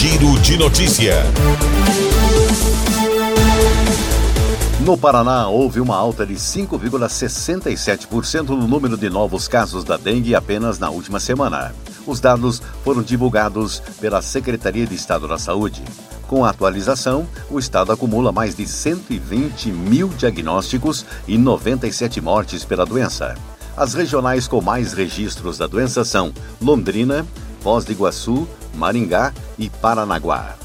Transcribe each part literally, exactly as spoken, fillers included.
Giro de Notícia. No Paraná, houve uma alta de cinco vírgula sessenta e sete por cento no número de novos casos da dengue apenas na última semana. Os dados foram divulgados pela Secretaria de Estado da Saúde. Com a atualização, o estado acumula mais de cento e vinte mil diagnósticos e noventa e sete mortes pela doença. As regionais com mais registros da doença são Londrina, Foz do Iguaçu, Maringá e Paranaguá.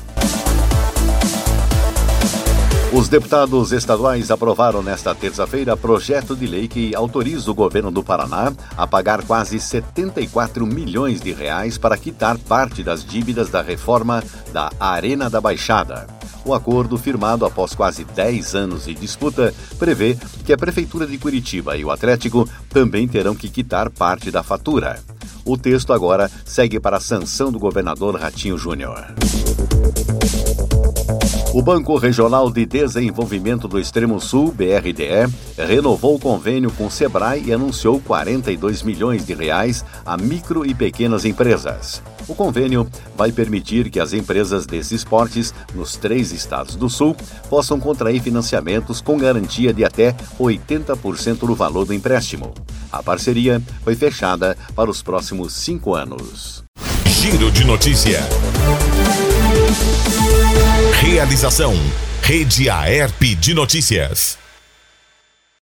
Os deputados estaduais aprovaram nesta terça-feira projeto de lei que autoriza o governo do Paraná a pagar quase setenta e quatro milhões de reais para quitar parte das dívidas da reforma da Arena da Baixada. O acordo, firmado após quase dez anos de disputa, prevê que a Prefeitura de Curitiba e o Atlético também terão que quitar parte da fatura. O texto agora segue para a sanção do governador Ratinho Júnior. O Banco Regional de Desenvolvimento do Extremo Sul, B R D E, renovou o convênio com o Sebrae e anunciou quarenta e dois milhões de reais a micro e pequenas empresas. O convênio vai permitir que as empresas desses portes, nos três estados do Sul, possam contrair financiamentos com garantia de até oitenta por cento do valor do empréstimo. A parceria foi fechada para os próximos cinco anos. Giro de Notícia. Realização: Rede Aerp de Notícias.